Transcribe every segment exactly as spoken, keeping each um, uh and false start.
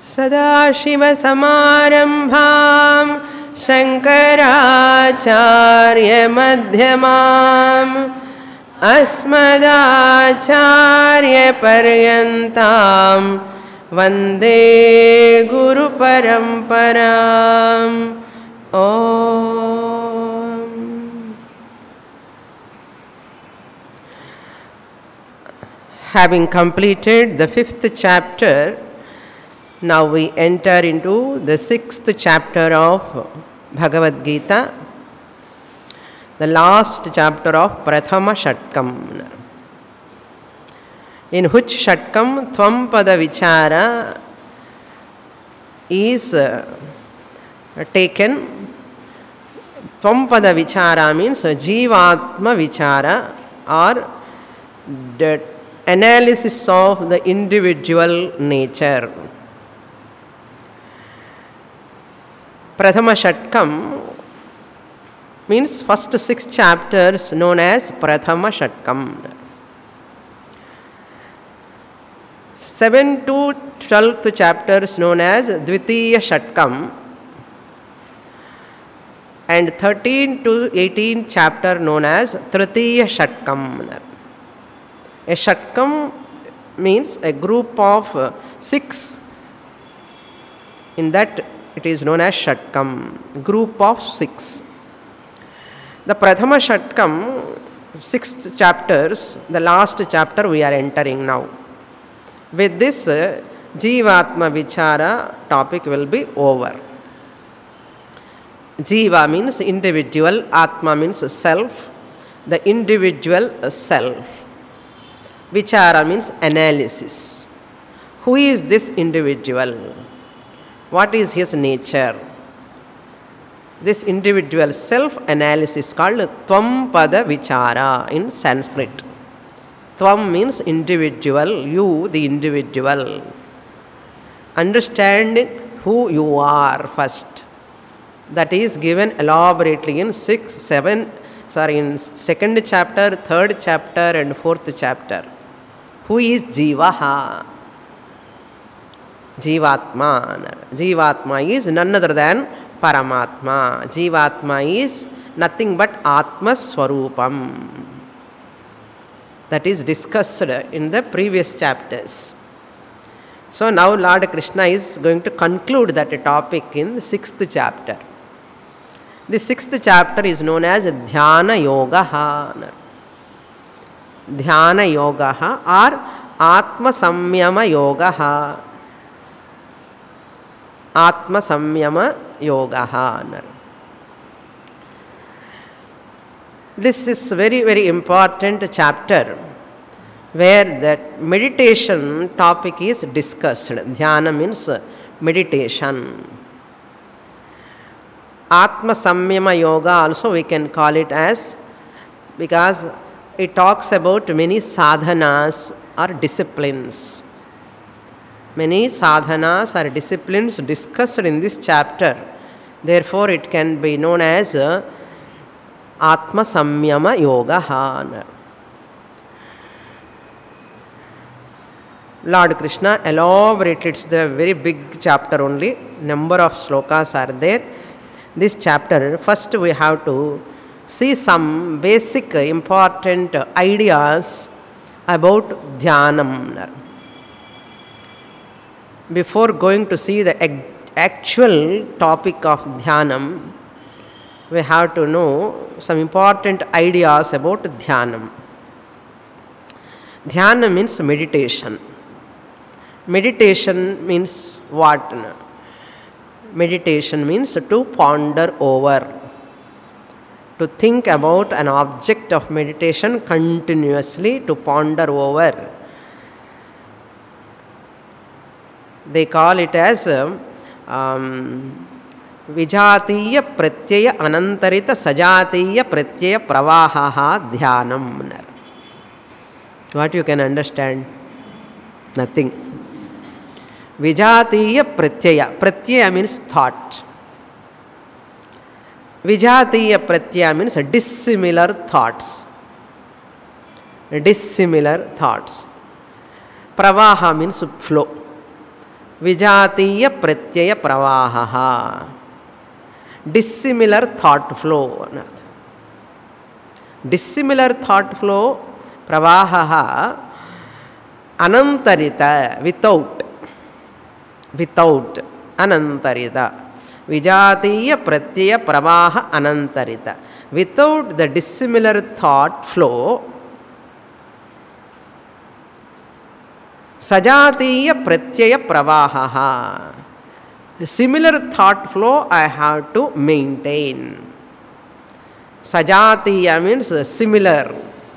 सदाशिवसमारम्भां शङ्कराचार्यमध्यमाम् अस्मदाचार्यपर्यन्तां वन्दे गुरुपरम्पराम्. ॐ. Having completed the fifth chapter, now we enter into the sixth chapter of Bhagavad Gita, the last chapter of Prathama Shatkam, in which Shatkam Tvam-pada Vichara is uh, taken. Tvam-pada Vichara means Jivatma Vichara, or the analysis of the individual nature. Prathama Shatkam means first six chapters known as Prathama Shatkam. seven to twelfth chapters known as Dvitiya Shatkam, and thirteen to eighteenth chapter known as Tritiya Shatkam. A Shatkam means a group of six. In that it is known as Shatkam, group of six. The Prathama Shatkam, sixth chapters, the last chapter we are entering now. With this, Jivatma Vichara topic will be over. Jiva means individual, Atma means self, the individual self. Vichara means analysis. Who is this individual? What is his nature? This individual self-analysis called Tvam-pada Vichara in Sanskrit. Tvam means individual, you the individual. Understanding who you are first. That is given elaborately in six, seven, sorry, in second chapter, third chapter and fourth chapter. Who is Jivaha? Jivatma. Jivatma is none other than Paramatma. Jivatma is nothing but Atma Swarupam. That is discussed in the previous chapters. So now Lord Krishna is going to conclude that topic in the sixth chapter. The sixth chapter is known as Dhyana Yogaha. Dhyana Yogaha or Atma Samyama Yogaha. Atma Samyama Yogaha. This is very, very important chapter where that meditation topic is discussed. Dhyana means meditation. Atma Samyama Yoga also we can call it as, because it talks about many sadhanas or disciplines. Many sadhanas or disciplines discussed in this chapter. Therefore, it can be known as uh, Atma Samyama Yoga. Lord Krishna elaborated, it's the very big chapter only. Number of slokas are there. This chapter, first we have to see some basic important ideas about Dhyanam. Before going to see the actual topic of Dhyanam, we have to know some important ideas about Dhyanam. Dhyana means meditation. Meditation means what? Meditation means to ponder over, to think about an object of meditation continuously, to ponder over. They call it as um, Vijatiya Pratyaya Anantarita Sajatiya Pratyaya Pravahaha Dhyanam. What you can understand? Nothing. Vijatiya Pratyaya. Pratyaya means thought. Vijatiya Pratyaya means dissimilar thoughts. Dissimilar thoughts. Pravaha means flow. Vijatiya pratyaya pravaha. Dissimilar thought flow. Dissimilar thought flow, pravaha, anantarita, without. Without. Anantarita. Vijatiya pratyaya pravaha anantarita. Without the dissimilar thought flow, sajatiya pratyaya pravaha. Similar thought flow I have to maintain. Sajatiya means similar.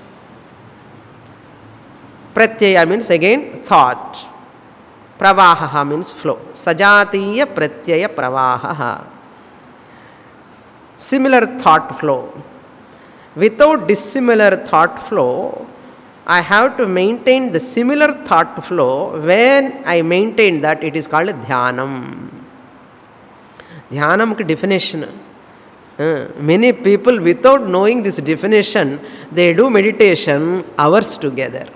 Pratyaya means again thought. Pravaha means flow. Sajatiya pratyaya pravaha. Similar thought flow. Without dissimilar thought flow, I have to maintain the similar thought flow. When I maintain that, it is called dhyanam. Dhyanam ki definition. Uh, many people, without knowing this definition, they do meditation hours together.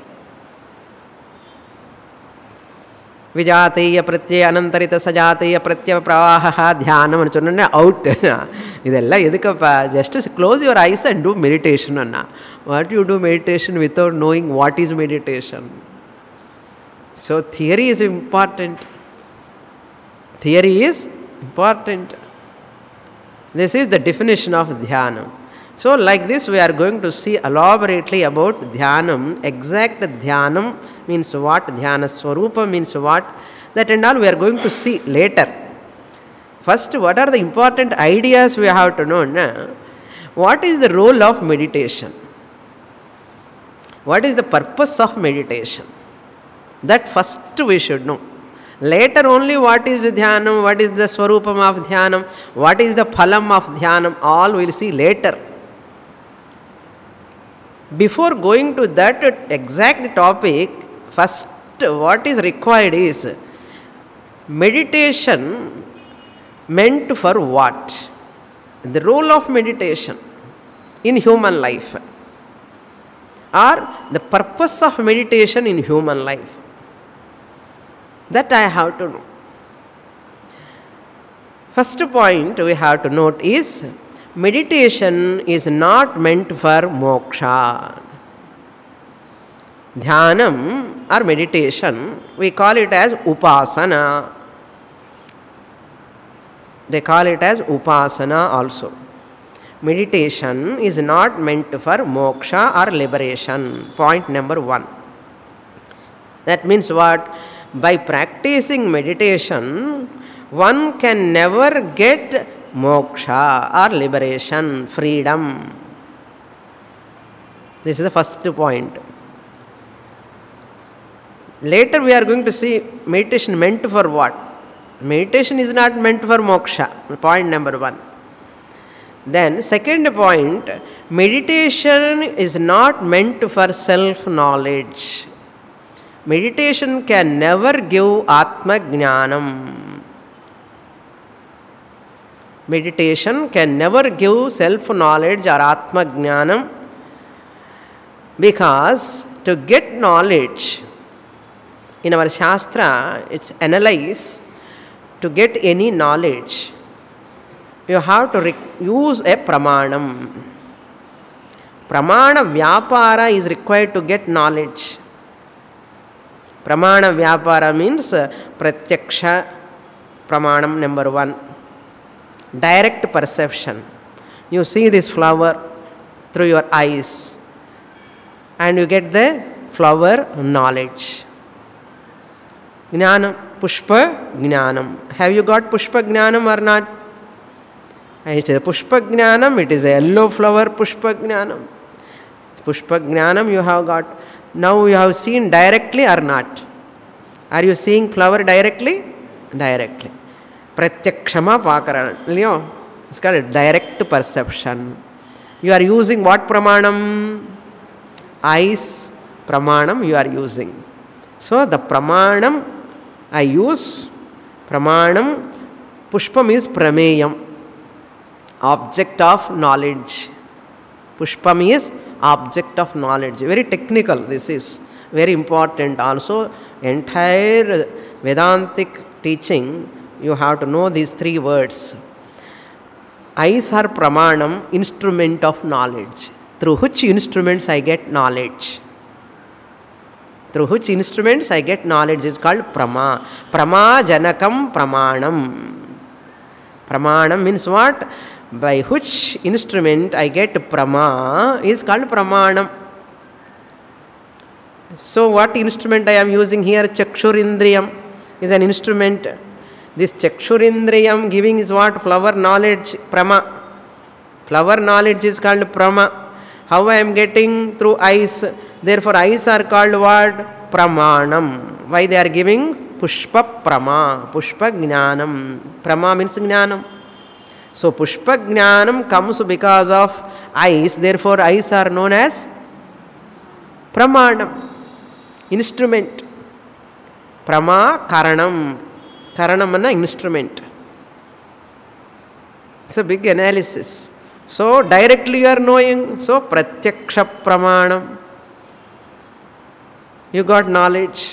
Vijatiya pratyaya anantarita sajatiya pratyaya pravaha dhyanam and chonna out. Idella edukappa, just close your eyes and do meditation anna. What you do meditation without knowing what is meditation? So theory is important. Theory is important. This is the definition of dhyanam. So like this we are going to see elaborately about dhyanam. Exact dhyanam means what, dhyana swarupa means what, that and all we are going to see later. First, what are the important ideas we have to know? Na? What is the role of meditation? What is the purpose of meditation? That first we should know. Later only what is dhyanam, what is the swarupam of dhyanam, what is the phalam of dhyanam, all we will see later. Before going to that exact topic, first what is required is meditation meant for what? The role of meditation in human life, or the purpose of meditation in human life. That I have to know. First point we have to note is meditation is not meant for moksha. Dhyanam or meditation, we call it as upasana. They call it as upasana also. Meditation is not meant for moksha or liberation. Point number one. That means what? By practicing meditation, one can never get moksha or liberation, freedom. This is the first point. Later we are going to see meditation meant for what? Meditation is not meant for moksha. Point number one. Then second point, meditation is not meant for self-knowledge. Meditation can never give Atma Jnanam. Meditation can never give self-knowledge or Atma Jnanam, because to get knowledge, in our Shastra, it's analyze, to get any knowledge, you have to use a pramanam. Pramana vyapara is required to get knowledge. Pramana vyapara means pratyaksha pramanam number one. Direct perception. You see this flower through your eyes and you get the flower knowledge. Jnanam, pushpa jnanam. Have you got pushpa jnanam or not? And it is a pushpa jnanam, it is a yellow flower pushpa jnanam. Pushpa jnanam you have got. Now you have seen directly or not? Are you seeing flower directly? Directly. Pratyakshama pakarana. It's called direct perception. You are using what pramanam? Eyes pramanam you are using. So the pramanam I use, pramanam, pushpam is prameyam, object of knowledge. Pushpam is object of knowledge. Very technical this is. Very important also. Entire Vedantic teaching, you have to know these three words. Eyes are pramanam, instrument of knowledge. Through which instruments I get knowledge? Through which instruments I get knowledge is called prama. Prama janakam pramanam. Pramanam means what? By which instrument I get prama is called pramanam. So what instrument I am using here? Chakshurindriyam is an instrument. This chakshurindriyam giving is what? Flower knowledge, prama. Flower knowledge is called prama. How I am getting? Through eyes. Therefore eyes are called what? Pramanam. Why they are giving? Pushpa prama. Pushpa jnanam. Prama means jnanam. So pushpa jnanam comes because of eyes. Therefore eyes are known as pramanam. Instrument. Prama karanam. Karanam is an instrument. It's a big analysis. So directly you are knowing. So pratyaksha pramanam. You got knowledge.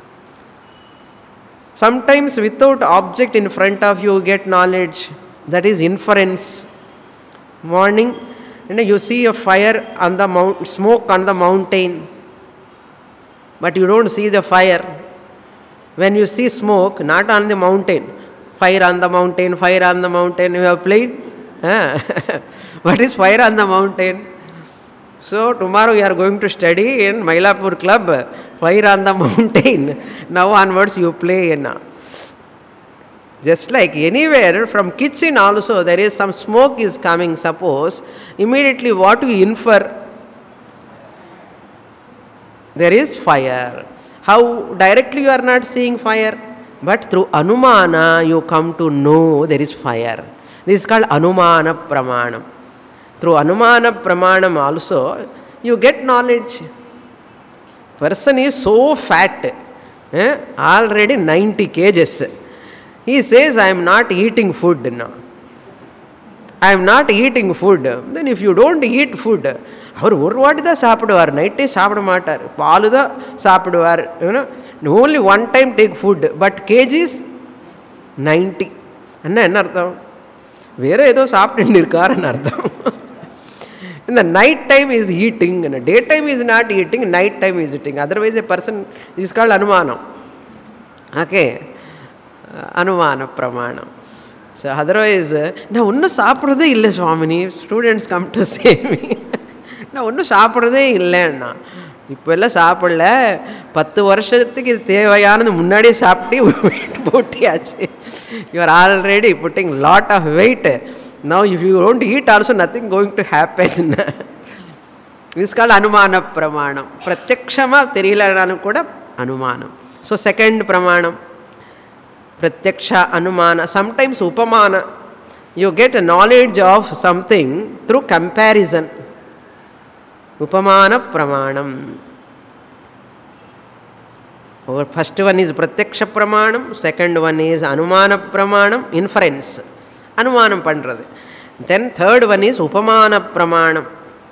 Sometimes without object in front of you, you get knowledge. That is inference. Morning, you know, you see a fire on the mount, smoke on the mountain, but you don't see the fire. When you see smoke, not on the mountain, fire on the mountain, fire on the mountain, you have played? Ah. What is fire on the mountain? So tomorrow you are going to study in Mylapore club, fire on the mountain. Now onwards you play. Now. Just like anywhere, from kitchen also there is some smoke is coming, suppose, immediately what we infer? There is fire. How directly you are not seeing fire? But through anumana you come to know there is fire. This is called anumana pramanam. Through anumana pramanam also you get knowledge. Person is so fat, eh? Already ninety kilograms. He says, I am not eating food now. I am not eating food. Then if you don't eat food, அவர் ஒரு வாட்டி தான் சாப்பிடுவார், நைட்டே சாப்பிட மாட்டார், பால் தான் சாப்பிடுவார். only one time take food, but kgs ninety. என்ன என்ன அர்த்தம்? வேற ஏதோ சாப்பிட்டு இருக்காருன்னு அர்த்தம். In the night time is eating, day time is not eating, night time is eating. Otherwise a person is called anumanam. Okay, anumana pramanam. So otherwise, நான் ஒன்றும் சாப்பிட்றதே இல்லை Swamini, students come to say me, நான் ஒன்றும் சாப்பிட்றதே இல்லைன்னா, இப்போ எல்லாம் சாப்பிடல, பத்து வருஷத்துக்கு இது தேவையானது முன்னாடியே சாப்பிட்டு வெயிட் போட்டியாச்சு. You are already putting lot of weight. Now if you don't eat also nothing going to happen. This is called anumana pramanam. Pratyakshama theriyalanalu kuda anumanam. So second pramanam, pratyaksha anumana. Sometimes upamana, you get a knowledge of something through comparison. Upamana pramanam. Our first one is pratyaksha pramanam, second one is anumana pramanam, inference. Anumanam pandrathu. Then third one is upamana pramanam.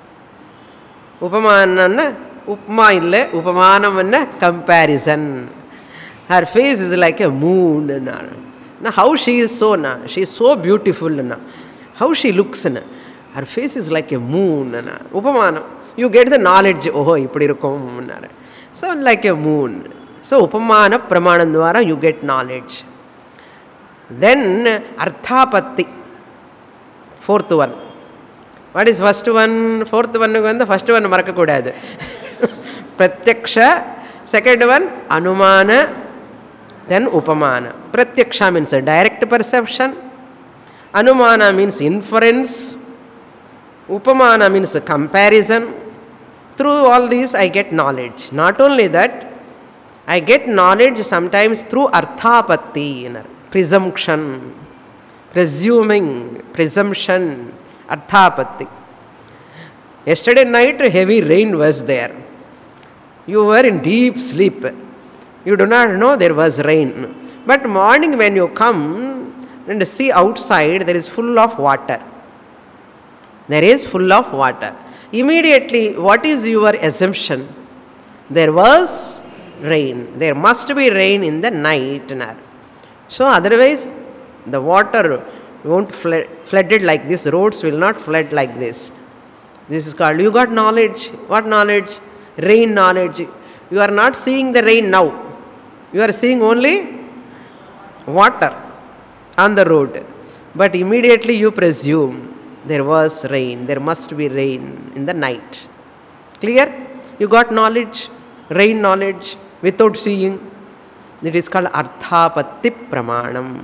Upamana upma ille, upamanam enna comparison. Her face is like a moon. Now how she is so na, she is so beautiful na. How she looks na, her face is like a moon na. Upamanam, you get the knowledge. Oh, ipdi irukum na. So like a moon. So upamana pramanam dwara you get knowledge. Then arthapatti, fourth one. What is first one? Fourth one the first one maraka kodadu. Pratyaksha, second one anumana, then upamana. Pratyaksha means a direct perception, anumana means inference, upamana means a comparison. Through all these I get knowledge. Not only that, I get knowledge sometimes through arthapatti, presumption, presuming, presumption, arthapatti. Yesterday night heavy rain was there. You were in deep sleep. You do not know there was rain. But morning when you come and see outside, there is full of water. There is full of water. Immediately, what is your assumption? There was rain. There must be rain in the night. So otherwise, the water won't flood, flooded like this. Roads will not flood like this. This is called, you got knowledge. What knowledge? Rain knowledge. You are not seeing the rain now. You are seeing only water on the road. But immediately you presume there was rain. There must be rain in the night. Clear? You got knowledge, rain knowledge, without seeing. It is called Arthapatti Pramanam.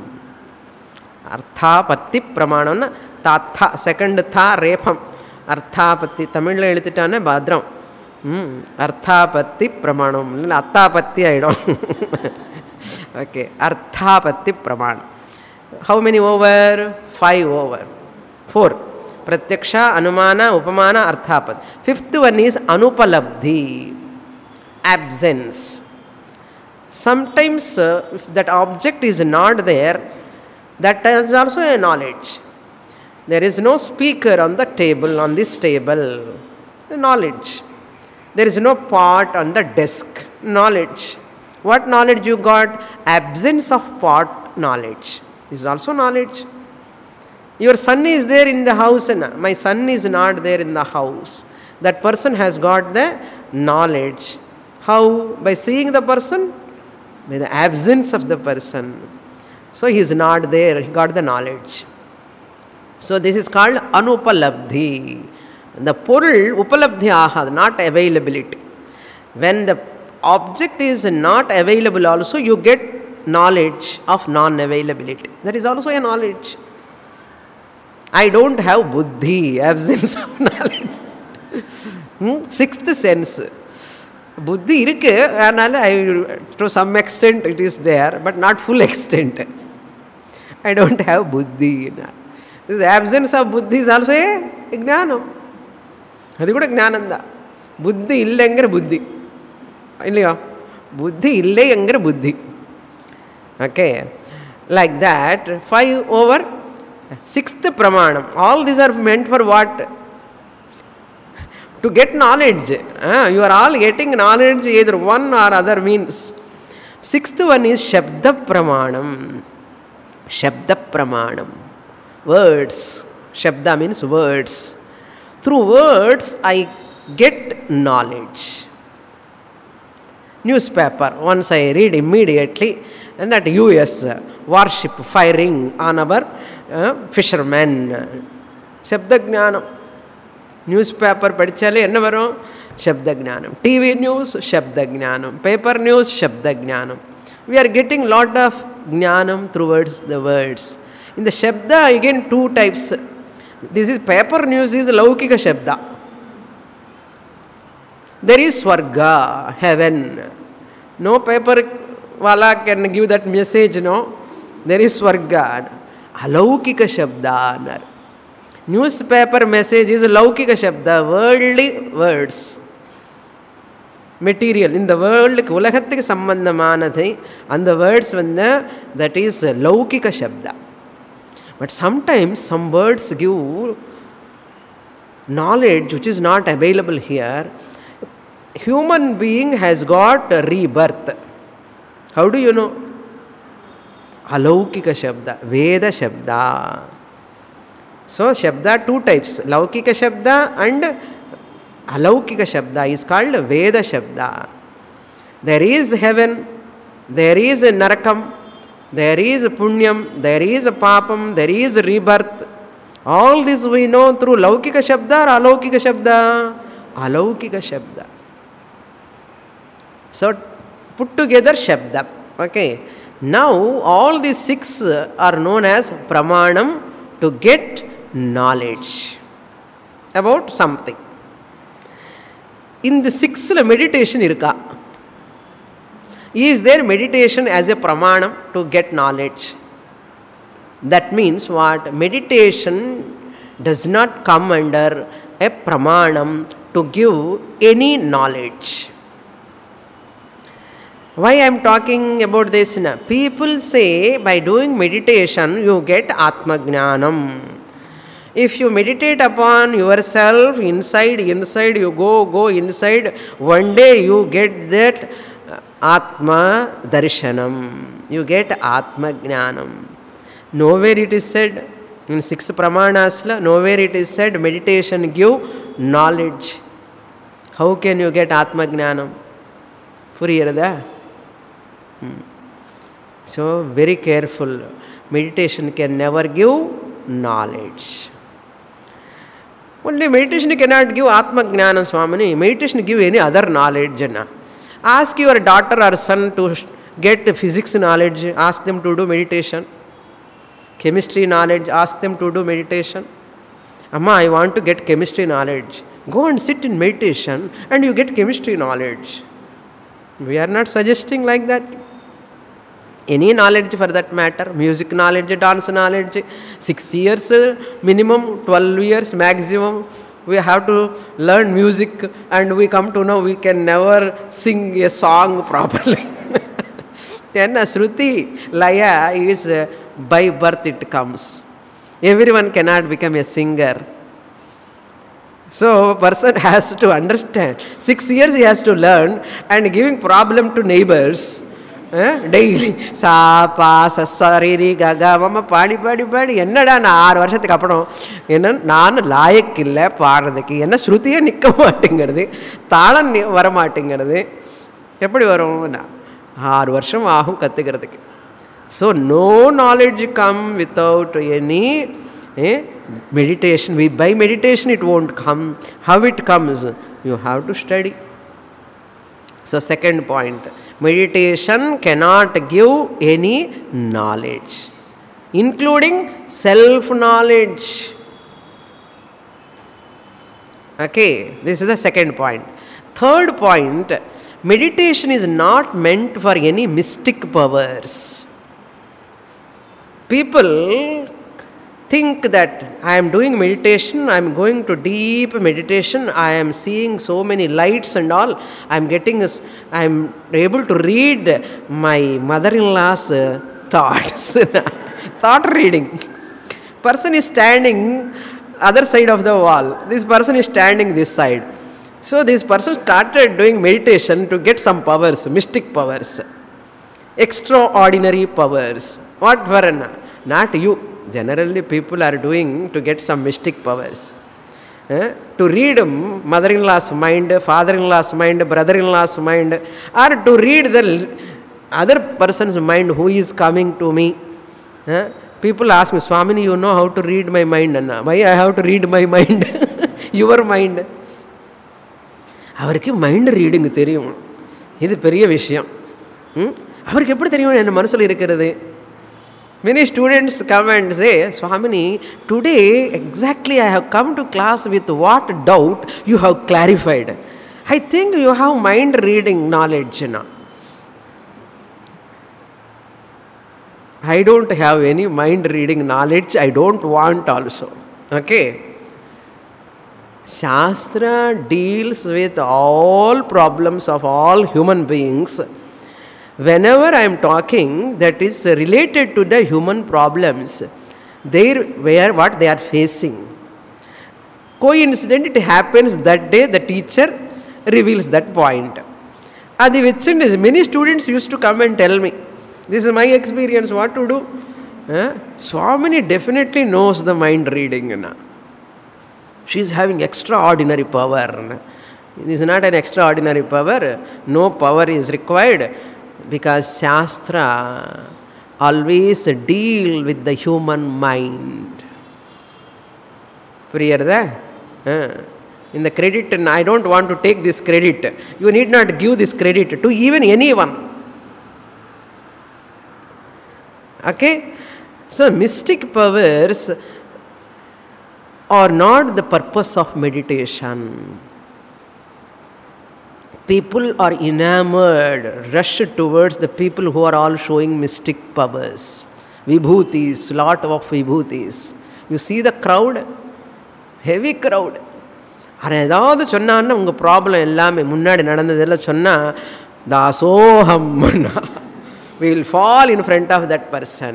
Arthapatti Pramanam. Tatha, second tha, repam. Arthapatti. Tamil la elithitane badram. Hmm. Arthapatti Pramanam. Attapatti I don't. Okay. Arthapatti Pramanam. How many over? Five over. Four. Pratyaksha, Anumana, Upamana, Arthapad. Fifth one is Anupalabdhi. Absence. Sometimes uh, if that object is not there, that is also a knowledge. There is no speaker on the table, on this table. Knowledge. There is no pot on the desk. Knowledge. What knowledge you got? Absence of pot knowledge. This is also knowledge. Your son is there in the house and my son is not there in the house. That person has got the knowledge. How? By seeing the person? By the absence of the person. So he is not there, he got the knowledge. So this is called Anupalabdhi. The porul upalabdhi aha, not availability. When the object is not available also, you get knowledge of non-availability. That is also a knowledge. I don't have buddhi, absence of knowledge. hmm? Sixth sense. Buddhi irukku, I, to some extent it is there, but not full extent. I don't have buddhi. This absence of buddhi is also a jnanam. Adi kuda jnananda. Buddhi illa engare buddhi. Illaya? Buddhi illa engare buddhi. Okay. Like that, five over sixth pramanam. All these are meant for what? To get knowledge. Ah, you are all getting knowledge either one or other means. Sixth one is Shabda Pramanam. Shabda Pramanam. Words. Shabda means words. Through words I get knowledge. Newspaper. Once I read immediately, and that U S warship firing on our uh, fishermen. Shabda Jnanam. Newspaper படிச்சாலே என்ன வரும்? Shabda Jnanam. T V news, Shabda Jnanam. Paper news, Shabda Jnanam. We are getting lot of Jnanam towards the words. In the Shabda, again two types. This is paper news is Laukika Shabda. There is Swarga, heaven. No paper wala can give that message, no. There is Swarga. Alaukika Shabda. Newspaper message is Laukika Shabda, worldly words. Material. In the world, உலகத்துக்கு சம்பந்தமானது அந்த words வந்து that is Laukika Shabda. But sometimes some words give knowledge which is not available here. Human being has got a rebirth. How do you know? Alaukika Shabda, Veda Shabda. So, Shabda two types, Laukika Shabda and Alaukika Shabda is called Veda Shabda. There is heaven, there is Narakam, there is Punyam, there is Papam, there is rebirth. All this we know through Laukika Shabda or Alaukika Shabda? Alaukika Shabda. So, put together Shabda. Okay. Now, all these six are known as Pramanam to get knowledge about something. In the sixth meditation irka. Is there meditation as a pramanam to get knowledge? That means what? Meditation does not come under a pramanam to give any knowledge. Why I am talking about this? Na? People say by doing meditation you get Atma Jnanam. If you meditate upon yourself inside, inside, you go, go inside, one day you get that Atma Darshanam. You get Atma Jnanam. Nowhere it is said, in six Pramanasla, nowhere it is said meditation give knowledge. How can you get Atma Jnanam? Puriyarada? Hmm. So, very careful. Meditation can never give knowledge. Only meditation cannot give Atma Jnana, Swamini. Meditation give any other knowledge. Ask your daughter or son to get physics knowledge. Ask them to do meditation. Chemistry knowledge. Ask them to do meditation. Amma, I want to get chemistry knowledge. Go and sit in meditation and you get chemistry knowledge. We are not suggesting like that. Any knowledge for that matter, music knowledge, dance knowledge, six years minimum, twelve years maximum, we have to learn music and we come to know we can never sing a song properly. Then a Shruti, Laya is uh, by birth it comes. Everyone cannot become a singer. So, person has to understand. Six years he has to learn and giving problem to neighbors. Daily சா பா சரி ககா மாமா பாடி பாடி பாடி என்னடா நான் ஆறு வருஷத்துக்கு அப்புறம் என்ன நான் லாயக்கு இல்லை பாடுறதுக்கு என்ன ஸ்ருதியே நிற்க மாட்டேங்கிறது, தாளம் வர மாட்டேங்கிறது, எப்படி வரும்? ஆறு வருஷம் ஆகும் கற்றுக்கிறதுக்கு. So no knowledge come without any meditation. We, by meditation it won't come. How it comes? You have to study. So second point, meditation cannot give any knowledge, including self-knowledge. Okay, this is the second point. Third point, meditation is not meant for any mystic powers. People think that I am doing meditation, I am going to deep meditation, I am seeing so many lights and all, I am getting, I am able to read my mother-in-law's thoughts. Thought reading. Person is standing other side of the wall. This person is standing this side. So this person started doing meditation to get some powers, mystic powers, extraordinary powers. What for? Not you. Generally people are doing to get some mystic powers. Eh? To read mother-in-law's mind, father-in-law's mind, brother-in-law's mind, or to read the other person's mind who is coming to me. Eh? People ask me, Swamini, you know how to read my mind? Anna. Why I have to read my mind? Your mind. அவருக்கு mind reading தெரியும். இது பெரிய விஷயம். அவருக்கு எப்படி தெரியும் என்ன மனசில் இருக்கிறது? Many students come and say, Swamini, today exactly I have come to class with what doubt you have clarified. I think you have mind reading knowledge now. I don't have any mind reading knowledge. I don't want also. Okay. Shastra deals with all problems of all human beings. Whenever I am talking that is related to the human problems, they where what they are facing. Coincident, it happens that day the teacher reveals that point. Adi Vitsin is many students used to come and tell me, this is my experience, what to do? Eh? Swamini definitely knows the mind reading. Na. She is having extraordinary power. Na. This is not an extraordinary power. No power is required. Because Shastra always deal with the human mind. Priyarada? Uh, in the credit, and I don't want to take this credit. You need not give this credit to even anyone. Okay? So, mystic powers are not the purpose of meditation. People are enamored, rush towards the people who are all showing mystic powers. Vibhutis, lot of vibhutis. You see the crowd? Heavy crowd. ஏதாவது சொன்னான்னா உங்கள் problem எல்லாமே முன்னாடி நடந்ததெல்லாம் சொன்னால் தாசோஹம் we will fall in front of that person.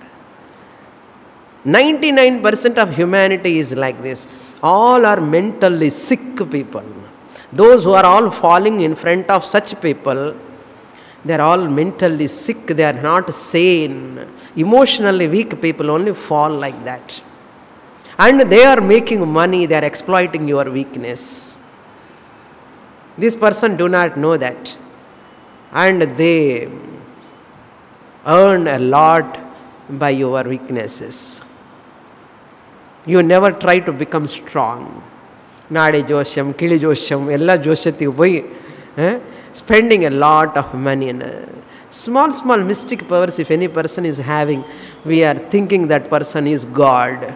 ninety-nine percent of humanity is like this. All are mentally sick people. Those who are all falling in front of such people, They are all mentally sick. They are not sane. Emotionally weak people only fall like that. And they are making money. They are exploiting your weakness. This person do not know that. And they earn a lot by your weaknesses. You never try to become strong. Nadi Josham, Kili Josham, Ella Joshati Voi, spending a lot of money. And small, small mystic powers, if any person is having, we are thinking that person is God.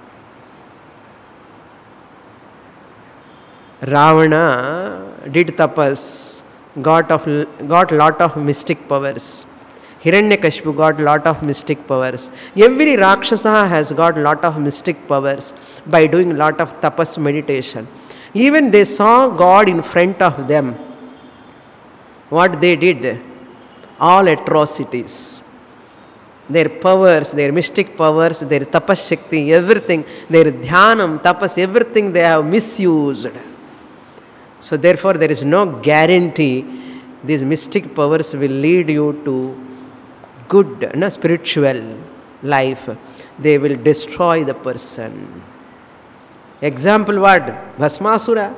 Ravana did tapas, got of got lot of mystic powers. Hiranyakashipu got lot of mystic powers. Every Rakshasa has got lot of mystic powers by doing lot of tapas meditation. Even they saw God in front of them. What they did? All atrocities. Their powers, their mystic powers, their tapas shakti, everything, their dhyanam, tapas, everything they have misused. So therefore there is no guarantee these mystic powers will lead you to good, no, spiritual life. They will destroy the person. Example what? Bhasmasura,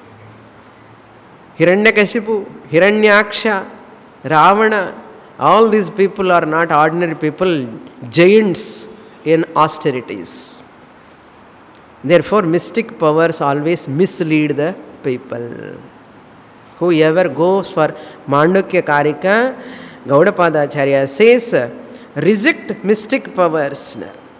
Hiranyakashipu, Hiranyaksha, Ravana. All these people are not ordinary people, giants in austerities. Therefore mystic powers always mislead the people. Whoever goes for Mandukya Karika, Gaudapadacharya says, reject mystic powers.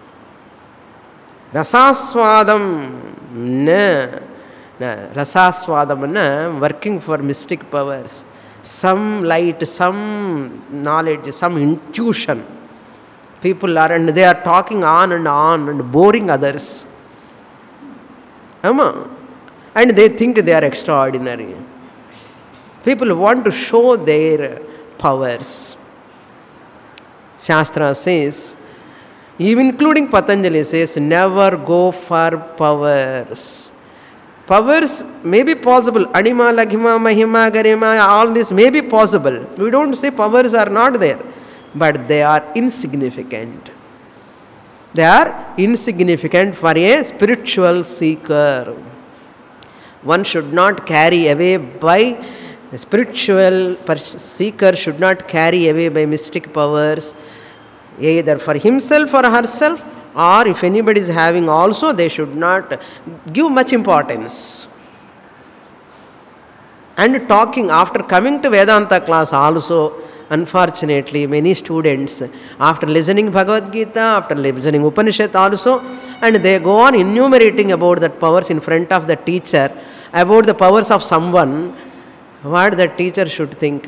Rasaswadam, na, na, rasaswadam, na, working for mystic powers. Some light, some knowledge, some intuition. People are, and they are talking on and on and boring others. Amma. And they think they are extraordinary. People want to show their powers. Shastra says, even including Patanjali says, never go for powers. Powers may be possible. Anima, Laghima, Mahima, Garima, all this may be possible. We don't say powers are not there. But they are insignificant. They are insignificant for a spiritual seeker. One should not carry away by, a spiritual seeker should not carry away by mystic powers, either for himself or herself, or if anybody is having also, they should not give much importance. And talking, after coming to Vedanta class also, unfortunately, many students, after listening Bhagavad Gita, after listening Upanishad also, and they go on enumerating about that powers in front of the teacher, about the powers of someone, what the teacher should think.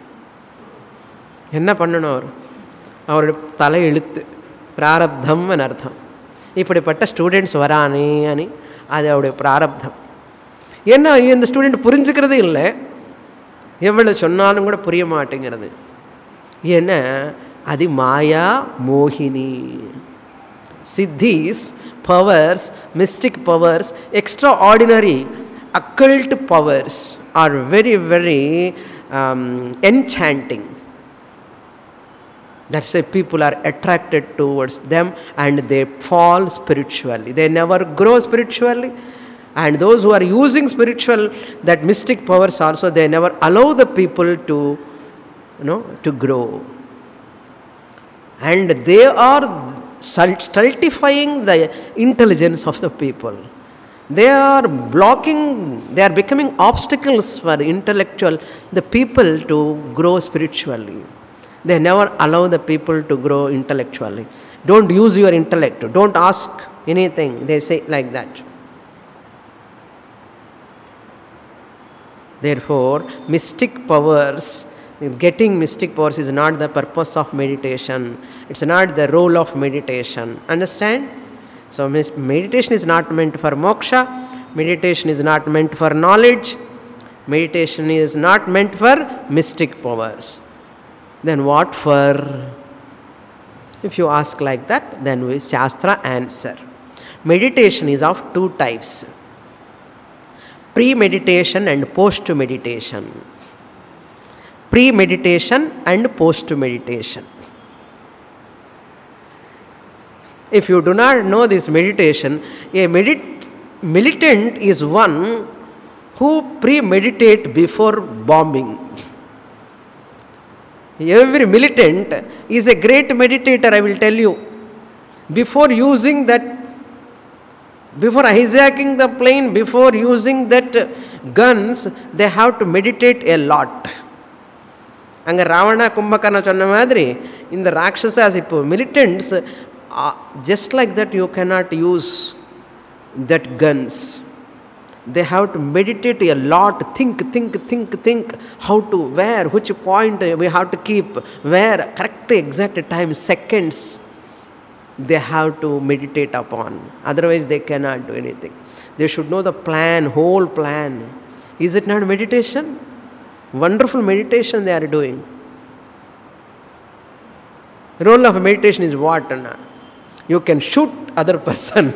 Enna pannanu avaru? Avaru thala eluthu. Prarabdham anartham. இப்படிப்பட்ட students வரானே ani அது அவருடைய பிராரப்தம். ஏன்னா இந்த student புரிஞ்சுக்கிறதே இல்லை, எவ்வளோ சொன்னாலும் கூட புரிய மாட்டேங்கிறது. ஏன்னா அது மாயா மோகினி. Siddhis, powers, mystic powers, extraordinary occult powers are very, very um, enchanting. That's why people are attracted towards them and they fall spiritually. They never grow spiritually. And those who are using spiritual, that mystic powers also, they never allow the people to, you know, to grow. And they are stultifying the intelligence of the people. They are blocking, they are becoming obstacles for the intellectual, the people to grow spiritually. They never allow the people to grow intellectually. Don't use your intellect. Don't ask anything. They say like that. Therefore, mystic powers, getting mystic powers is not the purpose of meditation. It's not the role of meditation. Understand? So, meditation is not meant for moksha. Meditation is not meant for knowledge. Meditation is not meant for mystic powers. Then what for? If you ask like that, then we Shastra answer. Meditation is of two types. Pre-meditation and post-meditation. pre-meditation and post-meditation. If you do not know this meditation, a medit- militant is one who premeditate before bombing. Every militant is a great meditator, I will tell you. Before using that, before hijacking the plane, before using that guns, they have to meditate a lot. Anga Ravana Kumbhakana சொன்ன மாதிரி இந்த ராட்சசாஸ் இப்போ militants, uh, just like that you cannot use that guns. They have to meditate a lot, think, think, think, think, how to, where, which point we have to keep, where, correct exact time, seconds, they have to meditate upon. Otherwise they cannot do anything. They should know the plan, whole plan. Is it not meditation? Wonderful meditation they are doing. The role of meditation is what? You can shoot other person.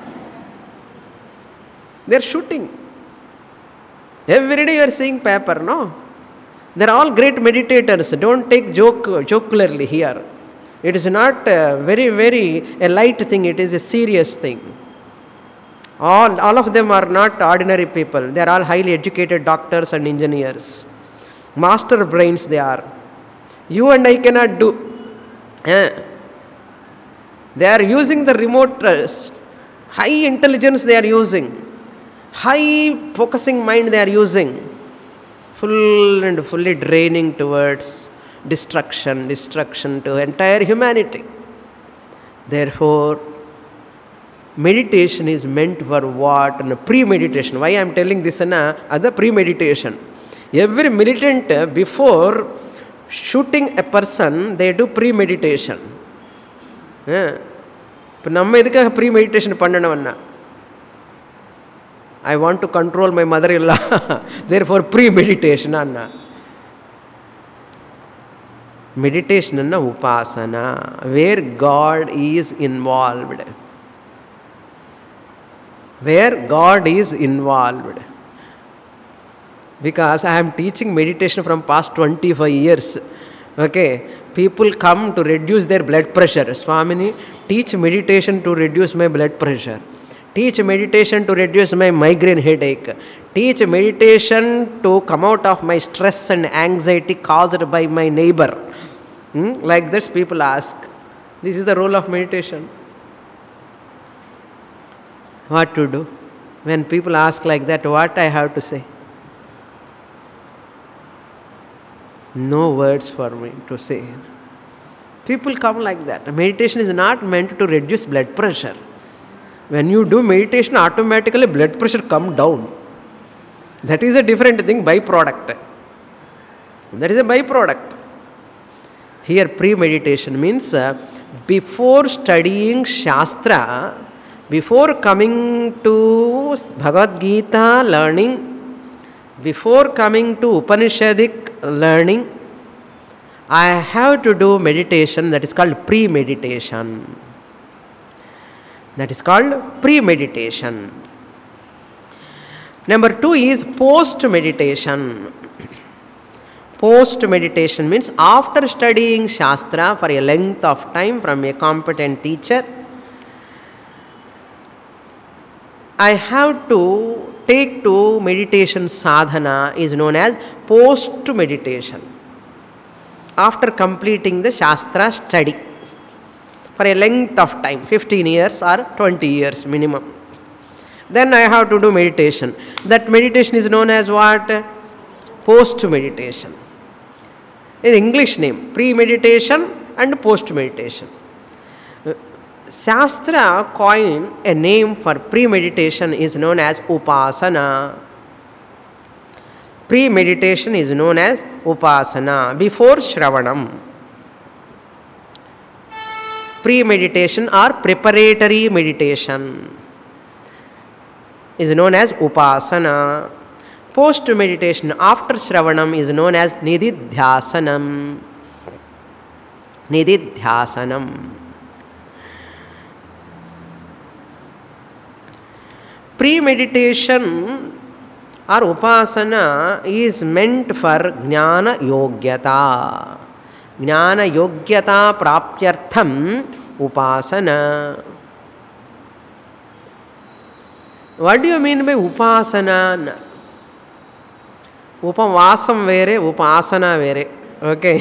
They are shooting. Every day you are seeing paper, no? They are all great meditators. Don't take joke jocularly here. It is not a very, very a light thing. It is a serious thing. All, all of them are not ordinary people. They are all highly educated doctors and engineers. Master brains they are. You and I cannot do. Eh. They are using the remote, uh, high intelligence they are using. High focusing mind they are using. Full and fully draining towards destruction, destruction to entire humanity. Therefore, meditation is meant for what? And pre-meditation. Why I am telling this? Other pre-meditation. Every militant, uh, before shooting a person, they do pre-meditation. இப்போ நம்ம எதுக்காக pre-meditation பண்ணணும்னா, I want to control my mother-in-law, therefore pre-meditation anna. Meditation anna upasana, where God is involved. Where God is involved. Because I am teaching meditation from past twenty-five years. Okay, people come to reduce their blood pressure. Swamini, teach meditation to reduce my blood pressure. Teach meditation to reduce my migraine headache. Teach meditation to come out of my stress and anxiety caused by my neighbor. Hmm? Like this people ask. This is the role of meditation. What to do? When people ask like that, what I have to say? No words for me to say. People come like that. Meditation is not meant to reduce blood pressure. When you do meditation, automatically blood pressure come down. That is a different thing, byproduct. That is a byproduct. Here pre-meditation means uh, before studying Shastra, before coming to Bhagavad Gita learning, before coming to Upanishadic learning, I have to do meditation that is called pre-meditation. That is called pre-meditation. Number two is post-meditation. Post-meditation means after studying Shastra for a length of time from a competent teacher, I have to take to meditation sadhana is known as post-meditation. After completing the Shastra study for a length of time, fifteen years or twenty years minimum. Then I have to do meditation. That meditation is known as what? Post-meditation. In English name, pre-meditation and post-meditation. Shastra coined a name for pre-meditation is known as upasana. Pre-meditation is known as upasana, before Shravanam. Pre-meditation or preparatory meditation is known as upasana. Post-meditation after Shravanam is known as nididhyasanam. Nididhyasanam. Pre-meditation or upasana is meant for jnana yogyata. Jnana yogyata praptyartham upasana. What do you mean by upasana? Upavasam vere, upasana vere. Okay.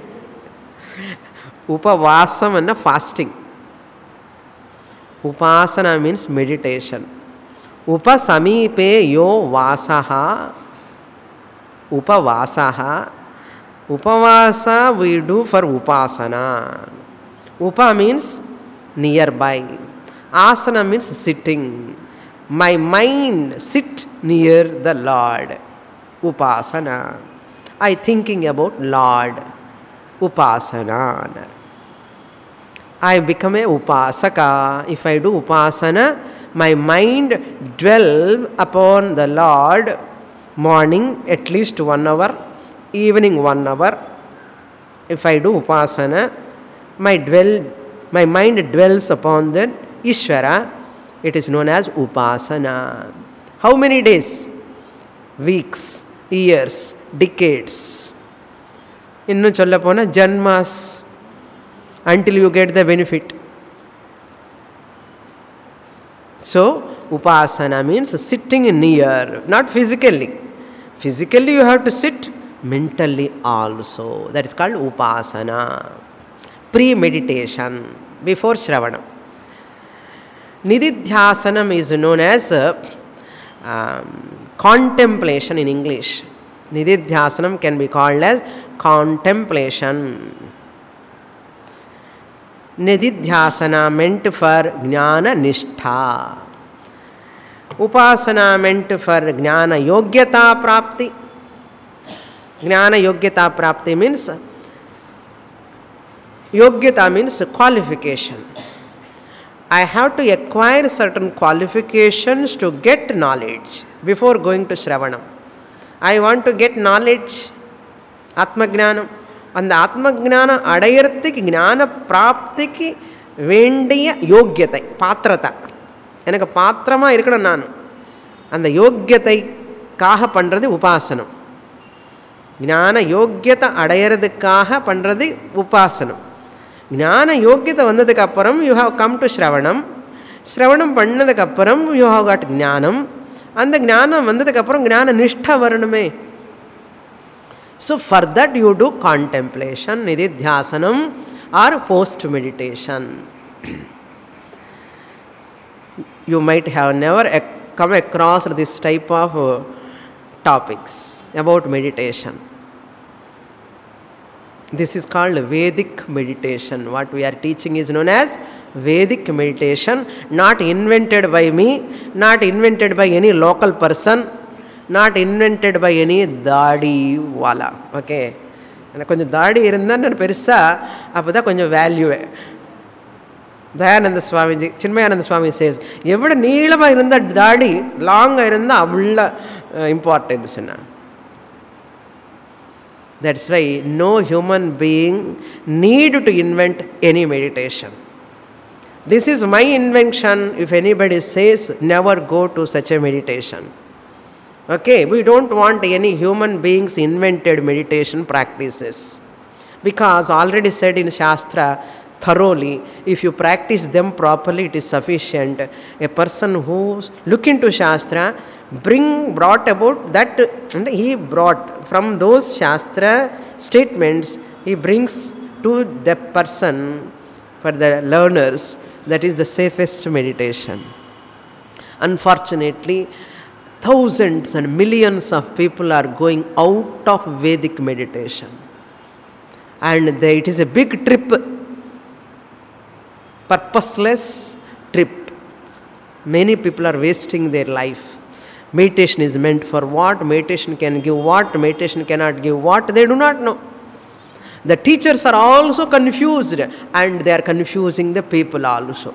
Upavasam and fasting. Upasana means meditation. Upasamipe yo vasaha. Upavasaha. Upavasa we do for upasana. Upa means nearby. Asana means sitting. My mind sit near the Lord. Upasana. I thinking about Lord. Upasana. I become a upasaka. If I do upasana, my mind dwell upon the Lord. Morning at least one hour, evening one hour. If I do upasana, my dwell, my mind dwells upon the Ishvara. It is known as upasana. How many days? Weeks, years, decades. Innu sollapona janmas, until you get the benefit. So, upasana means sitting near, not physically. Physically you have to sit, mentally also. That is called upasana. Pre-meditation, before Shravanam. Nididhyasanam is known as uh, um, contemplation in English. Nididhyasanam can be called as contemplation. Nididhyasana meant for jnana nishtha. Upasana meant for jnana yogyata prapti. Jnana yogyata prapti means, yogyata means qualification. I have to acquire certain qualifications to get knowledge before going to Shravanam. I want to get knowledge, Atma Jnanam. அந்த ஆத்ம ஜானம் அடையிறதுக்கு ஞான பிராப்திக்கு வேண்டிய யோக்கியத்தை, பாத்திரத்தை, எனக்கு பாத்திரமாக இருக்கணும் நான். அந்த யோக்கியத்தைக்காக பண்ணுறது உபாசனம். ஞான யோக்கியத்தை அடையிறதுக்காக பண்ணுறது உபாசனம். ஞான யோக்கியத்தை வந்ததுக்கப்புறம் யூ ஹாவ் கம் டு ஸ்ரவணம். ஸ்ரவணம் பண்ணதுக்கப்புறம் யூ ஹாவ் காட் ஞானம். அந்த ஞானம் வந்ததுக்கப்புறம் ஞான நிஷ்டை வரணுமே. So for that you do contemplation, nididhyasanam or post-meditation. You might have never come across this type of uh, topics about meditation. This is called Vedic meditation. What we are teaching is known as Vedic meditation, not invented by me, not invented by any local person, not invented by any dadi wala. Okay, எனக்கு கொஞ்சம் தாடி இருந்தால் நான் பெருசாக அப்போ தான் கொஞ்சம் வேல்யூவே. தயானந்த சுவாமிஜி, சின்மயானந்த சுவாமி சேஸ், எவ்வளோ நீளமாக இருந்தால் தாடி, லாங்காக இருந்தால் அவ்வளோ இம்பார்ட்டன்ஸ்னா. That's why no human being need to invent any meditation. This is my invention. If anybody says, never go to such a meditation. Okay, we don't want any human beings invented meditation practices, because already said in Shastra thoroughly, if you practice them properly, it is sufficient. A person who look into Shastra, bring brought about that, and he brought from those Shastra statements, he brings to the person, for the learners, that is the safest meditation. Unfortunately, thousands and millions of people are going out of Vedic meditation, and they, it is a big trip, purposeless trip. Many people are wasting their life. Meditation is meant for what? Meditation can give what? Meditation cannot give what? They do not know. The teachers are also confused, and they are confusing the people also.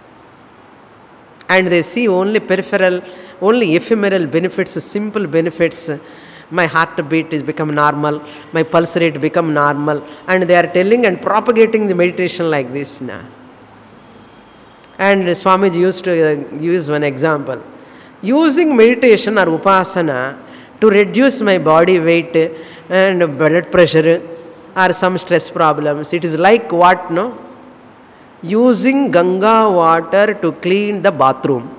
And they see only peripheral, only ephemeral benefits, simple benefits. My heartbeat is become normal, my pulse rate become normal, and they are telling and propagating the meditation like this now. And Swamiji used to use one example. using meditation or upasana to reduce my body weight and blood pressure or some stress problems. It is like what, no? Using Ganga water to clean the bathroom.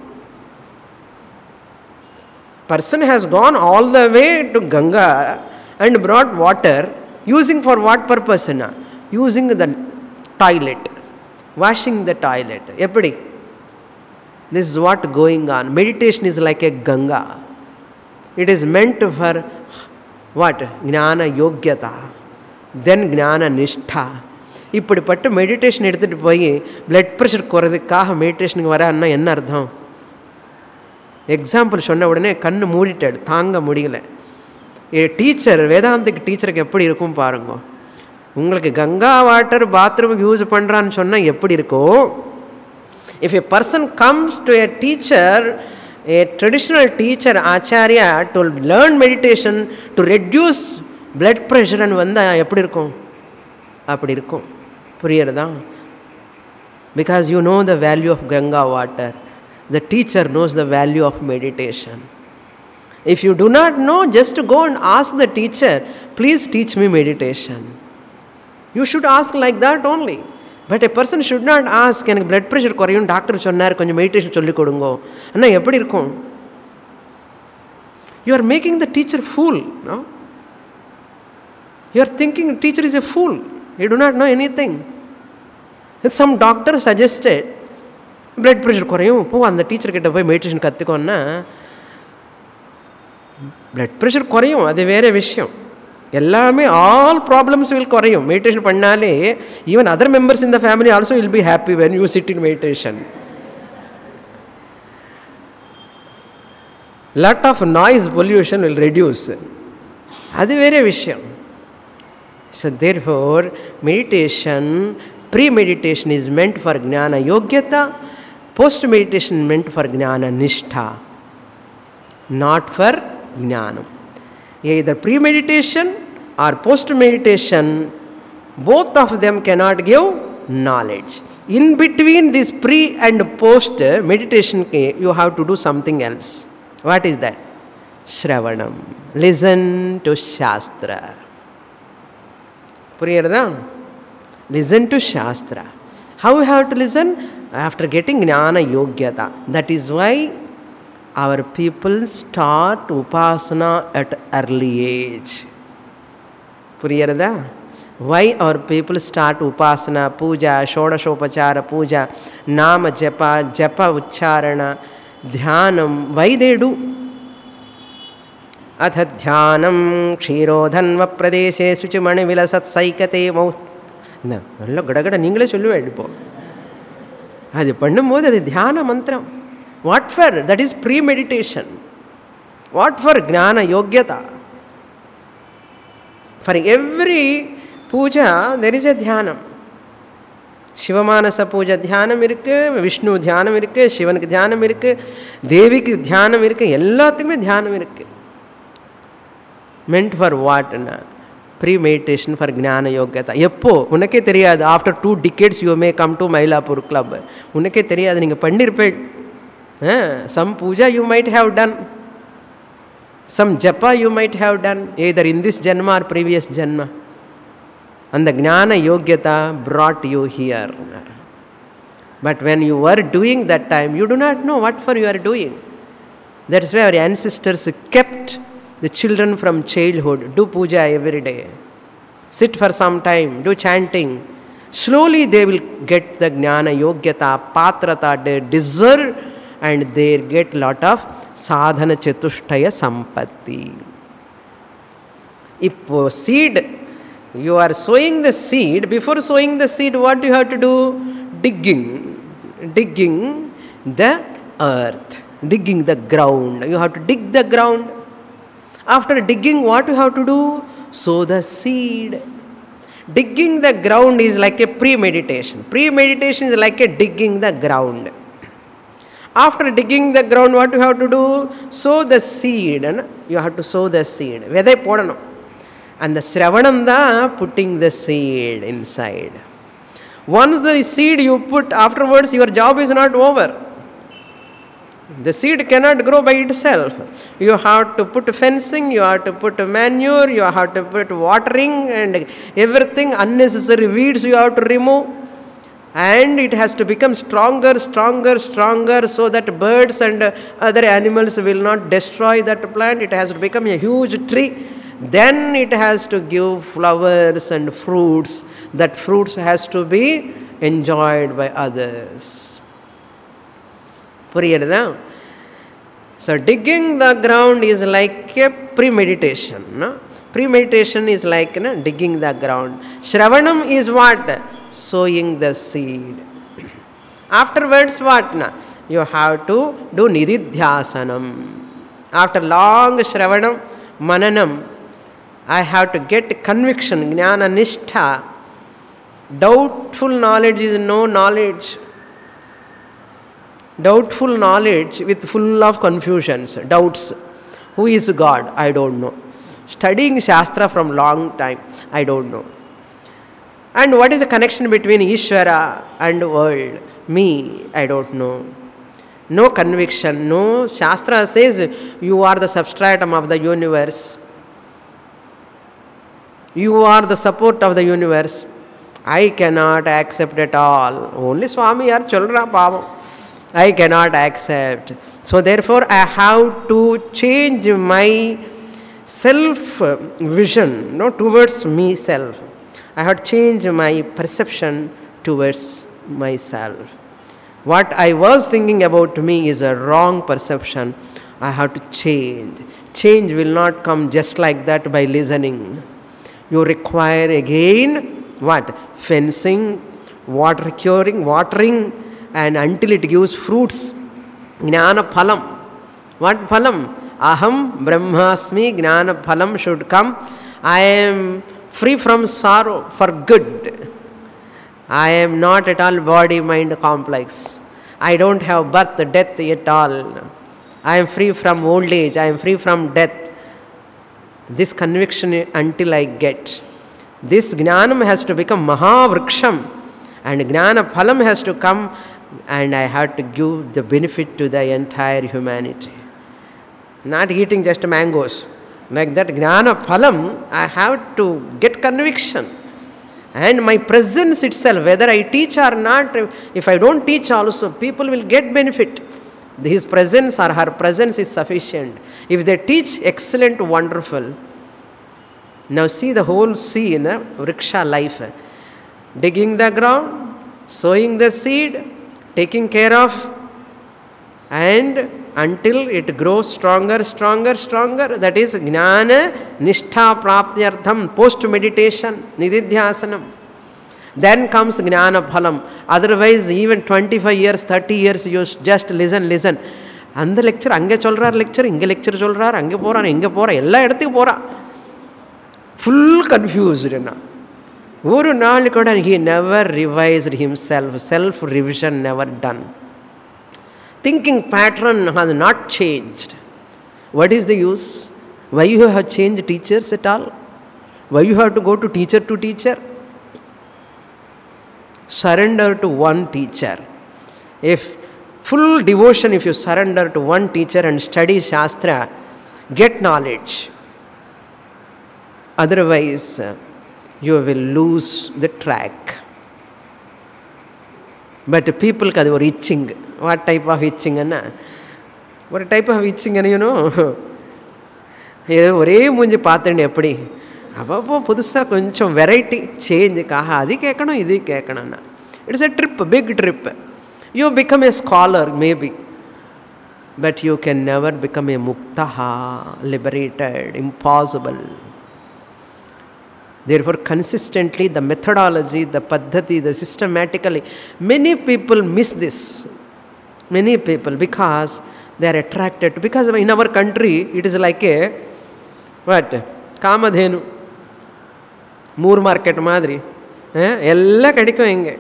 Person has gone all the way to Ganga and brought water, using for what purpose? Na? Using the toilet, washing the toilet. Eppadi? This is what going on. Meditation is like a Ganga. It is meant for what? Jnana yogyata. Then Jnana nishtha. இப்படி பட்டு meditation எடுத்துகிட்டு போய் blood pressure குறைதுக்காக மெடிடேஷனுக்கு வரான்னா என்ன அர்த்தம்? Example சொன்ன உடனே கண்ணு மூடிட்டாடு, தாங்க முடியல. ஏ டீச்சர், வேதாந்திக்கு டீச்சருக்கு எப்படி இருக்கும் பாருங்க. உங்களுக்கு கங்கா வாட்டர் பாத்ரூமுக்கு யூஸ் பண்ணுறான்னு சொன்னால் எப்படி இருக்கும்? If a person comes to a teacher, a traditional teacher, acharya, to learn meditation, to reduce blood pressure and வந்தால் எப்படி இருக்கும்? அப்படி இருக்கும். புரியுறதா? Because you know the value of Ganga water. The teacher knows the value of meditation. If you do not know, just go and ask the teacher, please teach me meditation. You should ask like that only. But a person should not ask, எனக்கு blood pressure குறையும் doctor சொன்னார், கொஞ்சம் meditation சொல்லிக் கொடுங்கோ. அண்ணா எப்படி இருக்கும்? You are making the teacher fool, no? You are thinking teacher is a fool. You do not know anything. And some doctor suggested, blood pressure குறையும், போ அந்த டீச்சர் கிட்ட போய் மெடிடேஷன் கற்றுக்கோன்னா blood pressure குறையும், அது வேறு விஷயம். எல்லாமே ஆல் ப்ராப்ளம்ஸ் வில் குறையும் மெடிடேஷன் பண்ணாலே. Even other members in the family also will be happy when you sit in meditation. Lot of noise pollution will reduce, அது வேறு விஷயம். So therefore meditation, pre-meditation is meant for jnana yogyata, post-meditation meant for jnana nishtha, not for jnanam. Either pre-meditation or post-meditation, both of them cannot give knowledge. In between this pre and post meditation, you have to do something else. What is that? Shravanam. Listen to Shastra. புரியுறதா? Listen to Shastra. How we have to listen? After getting jnana yogyata. That is why our people start upasana at early age. புரியுறதா? Why our people start upasana, puja, shodashopachara puja, nama japa, japa ucharana, dhyanam? Why they do? अथ ध्यानं क्षीरोधन्व प्रदेशे शुचिमणि विलसत् सैकते मौ. நல்ல கடகட நீங்களே சொல்லுவேன். இப்போ அது பண்ணும்போது அது தியான மந்திரம். What for? That is pre meditation. What for? ஞான யோக்கியதா. For every puja there is a தியானம். சிவமானச பூஜை தியானம் இருக்குது, விஷ்ணு தியானம் இருக்குது, சிவனுக்கு தியானம் இருக்குது, தேவிக்கு தியானம் இருக்குது, எல்லாத்துக்குமே தியானம் இருக்குது. meant for what? Pre-meditation for Jnana Yogyata. எப்போ உனக்கே தெரியாது. After two decades you may come to Mylapore club. உனக்கே தெரியாது, நீங்கள் பண்ணியிருப்பேன். Some puja you might have done, some japa you might have done, either in this janma or previous janma. அந்த ஞான யோக்கியதா brought you here. But when you were doing that time, you do not know what for you are doing. That is why our ancestors kept the children from childhood. Do puja every day. Sit for some time. Do chanting. Slowly they will get the jnana yogyata, patrata, they deserve, and they get lot of sadhana chatushtaya sampatti. If seed, you are sowing the seed, before sowing the seed, what do you have to do? Digging. Digging the earth. Digging the ground. You have to dig the ground. After digging, what you have to do? Sow the seed. Digging the ground is like a pre-meditation. Pre-meditation is like a digging the ground. After digging the ground, what you have to do? Sow the seed. You have to sow the seed. Vedai podanum. And the Sravanam da putting the seed inside. Once the seed you put, afterwards your job is not over. The seed cannot grow by itself. You have to put fencing, you have to put manure, you have to put watering, and everything, unnecessary weeds you have to remove. And it has to become stronger, stronger, stronger, so that birds and other animals will not destroy that plant. It has to become a huge tree. Then it has to give flowers and fruits. That fruits has to be enjoyed by others. Puriyadha? So digging the ground is like a premeditation. No? Premeditation is like, no, digging the ground. Shravanam is what? Sowing the seed. Afterwards what? Na? You have to do nididhyasanam. After long shravanam, mananam, I have to get conviction, jnana nishtha. Doubtful knowledge is no knowledge. Doubtful knowledge with full of confusions, doubts. Who is God? I don't know. Studying Shastra from long time, I don't know. And what is the connection between Ishvara and world? Me, I don't know. No conviction, no. Shastra says you are the substratum of the universe. You are the support of the universe. I cannot accept at all. Only Swami are children, Baba. I cannot accept. So therefore I have to change my self-vision, no, towards me self. I have to change my perception towards myself. What I was thinking about me is a wrong perception. I have to change. Change will not come just like that by listening. You require again what? Fencing, water curing, watering, and until it gives fruits. Jnana phalam. What phalam? Aham brahmasmi jnana phalam should come. I am free from sorrow for good. I am not at all body-mind complex. I don't have birth, death at all. I am free from old age. I am free from death. This conviction until I get. This jnanam has to become mahavriksham. And jnana phalam has to come, and I have to give the benefit to the entire humanity. Not eating just mangoes. Like that jnana phalam, I have to get conviction. And my presence itself, whether I teach or not, if I don't teach also, people will get benefit. His presence or her presence is sufficient. If they teach, excellent, wonderful. Now see the whole scene, uh, Vriksha life. Digging the ground, sowing the seed, taking care of, and until it grows stronger, stronger, stronger. That is jnana nishtha praptyartham, post meditation, nididhyasanam. Then comes jnana phalam. Otherwise, even twenty-five years, thirty years, you just listen, listen. And the lecture, ange cholrar lecture, inge lecture cholrar, ange pora, inge pora, ella edathukku pora. Full confused. Oru naal kuda he never revised himself, self revision never done. Thinking pattern has not changed. What is the use? Why you have changed teachers at all? Why you have to go to teacher to teacher? Surrender to one teacher. If full devotion, if you surrender to one teacher and study Shastra, get knowledge. Otherwise, you will lose the track. But people can do itching. What type of itching? What type of itching, you know? ஒரே மூஞ்சி பார்த்துன்னு எப்படி அப்பப்போ புதுசாக கொஞ்சம் variety சேஞ்சுக்காக அது கேட்கணும் இது கேட்கணும்னா it's a trip big trip you become a scholar maybe but you can never become a muktaha liberated impossible. Therefore, consistently, the methodology, the paddhati, the systematically, many people miss this. Many people, because they are attracted. Because in our country, it is like a, what? Kamadhenu. Moor market madri. Ella kadikku inge.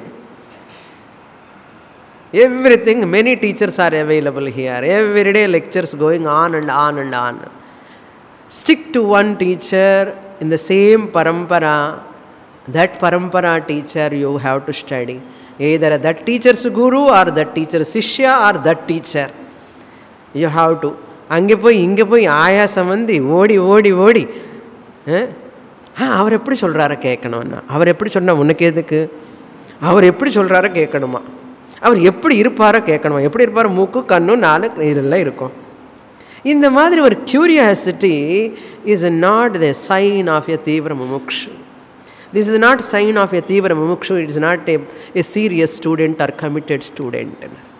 Everything, many teachers are available here. Every day lectures going on and on and on. Stick to one teacher. In the same parampara, that parampara teacher you have to study. Either that teacher's guru or that teacher's shishya or that teacher. You have to அங்கே போய் இங்கே போய் ஆயாசம் வந்து ஓடி ஓடி ஓடி ஆ அவர் எப்படி சொல்கிறார கேட்கணும்னா, அவர் எப்படி சொன்னால் உனக்கு எதுக்கு, அவர் எப்படி சொல்கிறார கேட்கணுமா, அவர் எப்படி இருப்பாரோ கேட்கணுமா, எப்படி இருப்பாரோ மூக்கு கண்ணு நாலு இதெல்லாம் இருக்கும். இந்த மாதிரி ஒரு curiosity is not the sign of a tivra mumukshu. This is not sign of a தீவிர முமுக்ஷு. It is not a, a serious student or committed student.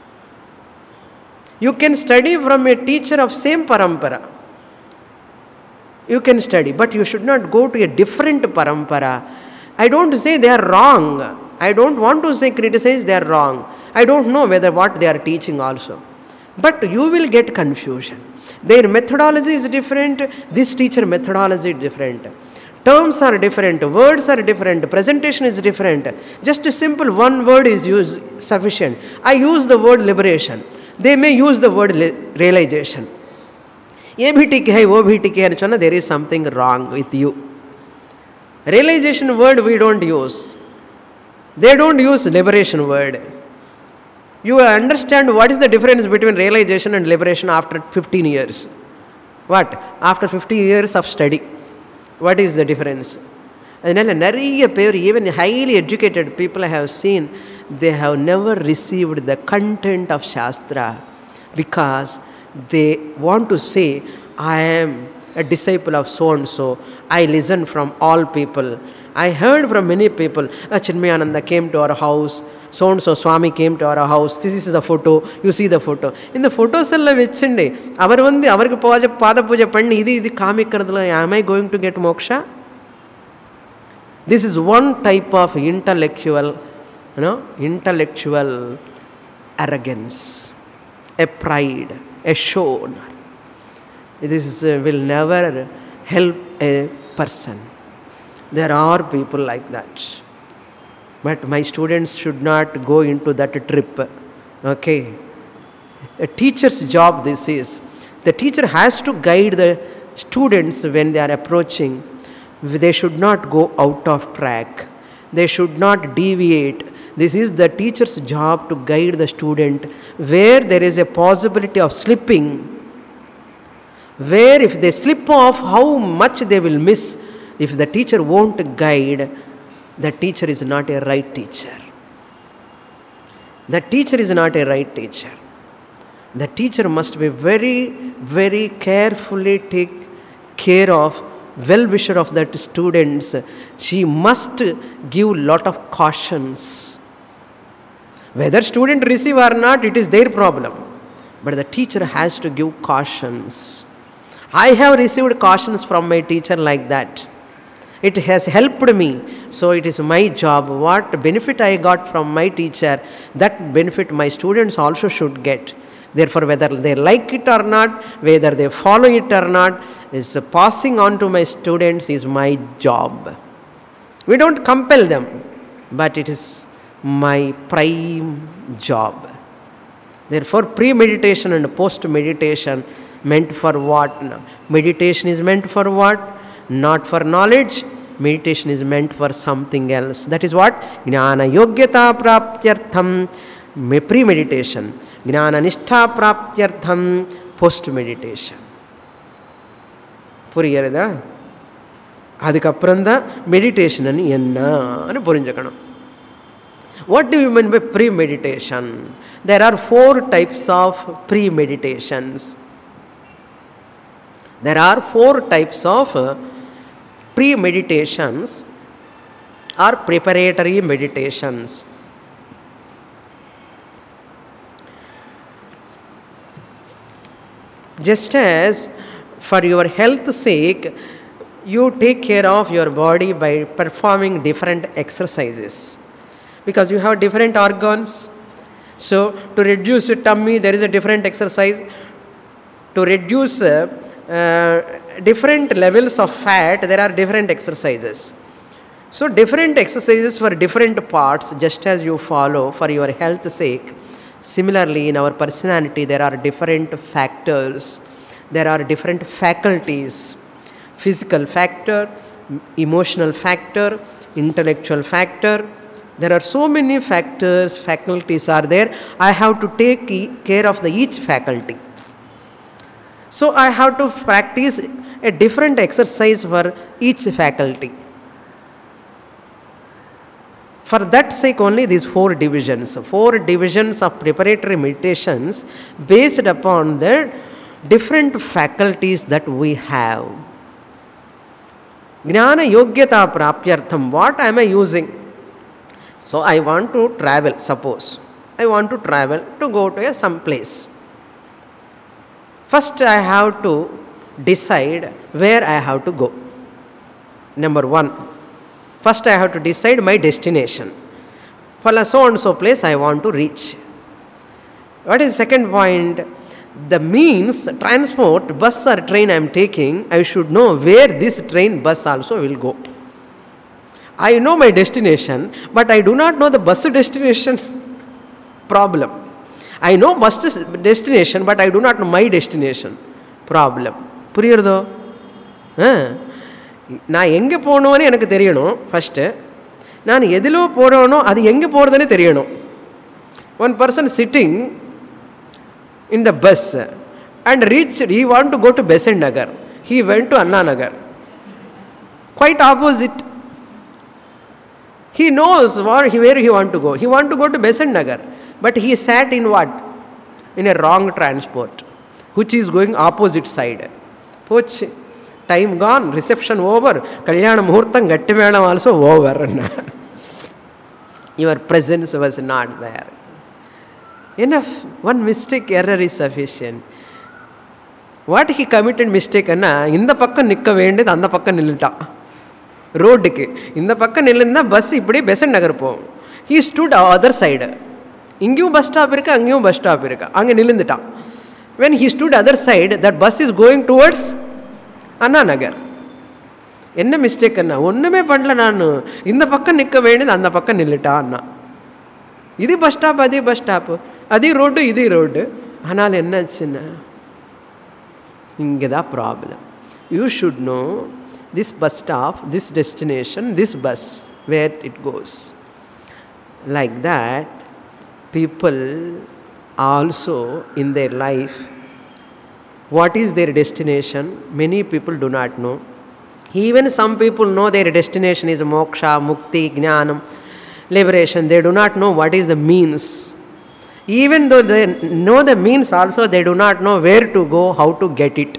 You can study from a teacher of same parampara. You can study, but you should not go to a different parampara. I don't say they are wrong. I don't want to say criticize they are wrong. I don't know whether what they are teaching also. But you will get confusion. Their methodology is different. This teacher methodology is different. Terms are different, words are different, presentation is different. Just a simple one word is used sufficient. I use the word liberation. They may use the word realization. A B T K hai, O B T K hai, there is something wrong with you. Realization word we don't use. They don't use liberation word. You understand what is the difference between realization and liberation after fifteen years. What? After fifty years of study. What is the difference? அதனால் நிறைய பேர், even highly educated people I have seen, they have never received the content of Shastra because they want to say, I am a disciple of so and so, I listen from all people. I heard from many people, Chinmayananda came to our house, so and so Swami came to our house, this is the photo, you see the photo. In the photos எல்லாம் வச்சுண்டு அவர் வந்து அவருக்கு பூஜை பாத பூஜை பண்ணி இது இது காமிக்கிறதுல am I going to get moksha? This is one type of intellectual, you know, intellectual arrogance, a pride, a show. This uh, will never help a person. There are people like that. But my students should not go into that trip. Okay. A teacher's job this is. The teacher has to guide the students when they are approaching. They should not go out of track. They should not deviate. This is the teacher's job to guide the student where there is a possibility of slipping. Where if they slip off, how much they will miss. If the teacher won't guide, the teacher is not a right teacher. The teacher is not a right teacher. The teacher must be very, very carefully take care of well-wisher of that students. She must give lot of cautions. Whether student receive or not, it is their problem. But the teacher has to give cautions. I have received cautions from my teacher like that. It has helped me, so it is my job. What benefit I got from my teacher, that benefit my students also should get. Therefore, whether they like it or not, whether they follow it or not, is passing on to my students is my job. We don't compel them, but it is my prime job. Therefore, pre-meditation and post-meditation meant for what? Meditation is meant for what? Not for knowledge. Meditation is meant for something else. That is what? Jnana yogyata praptyartham pre-meditation. Jnana nishtha praptyartham post-meditation. புரியுறதா? அதுக்கப்புறம் தான் meditation என்னன்னு புரிஞ்சுக்கணும். What do you mean by pre-meditation? There are four types of pre-meditations. There are four types of pre-meditations or preparatory meditations. Just as for your health's sake, you take care of your body by performing different exercises. Because you have different organs. So, to reduce your tummy, there is a different exercise. To reduce uh, uh, different levels of fat, there are different exercises. So, different exercises for different parts, just as you follow for your health's sake. Similarly, in our personality, there are different factors. There are different faculties. Physical factor, emotional factor, intellectual factor. There are so many factors, faculties are there. I have to take care of the each faculty. So I have to practice a different exercise for each faculty. For that sake only these four divisions, four divisions of preparatory meditations based upon the different faculties that we have. Jnana yogyata prapyartham, what am I using? So I want to travel, suppose. I want to travel to go to a some place. First I have to decide where I have to go. Number one. First I have to decide my destination. For so and so place I want to reach. What is the second point? The means, transport, bus or train I am taking, I should know where this train, bus also will go. I know my destination, but I do not know the bus destination. Problem. I know bus destination, but I do not know my destination. Problem. புரியுறதோ? நான் எங்கே போகணும்னு எனக்கு தெரியணும் first. நான் எதிலோ போகிறோனோ அது எங்கே போகிறதுன்னு தெரியணும். One person sitting in the bus and reached, he want to go to Besant Nagar. He went to Anna Nagar. Quite opposite. He knows where he, where he want to go. He want to go to Besant Nagar. But he sat in what? In a wrong transport, which is going opposite side. Poch, time gone, reception over, Kalyana Muhurtam Gattivedam also over. Your presence was not there. Enough. One mistake, error is sufficient. What he committed mistake anna, in the pakka nikka vendid, and the pakka nilita. Road ke. In the pakka nilinda bus ipdi Besant Nagar po. He stood other side. Ingu bus stop irka, angu bus stop irka. Ange nilindita. When he stood other side, that bus is going towards Anna Nagar. Enna mistake anna? Onnume pandla nanu. In the pakka nikka vendid, and the pakka nilita anna. Idi bus stop, adi bus stop. Adi road, idi road. Hanal enna china. Ingeda problem. You should know this bus stop, this destination, this bus, where it goes. Like that, people also in their life, what is their destination? Many people do not know. Even some people know their destination is moksha, mukti, jnanam, liberation. They do not know what is the means. Even though they know the means also, they do not know where to go, how to get it.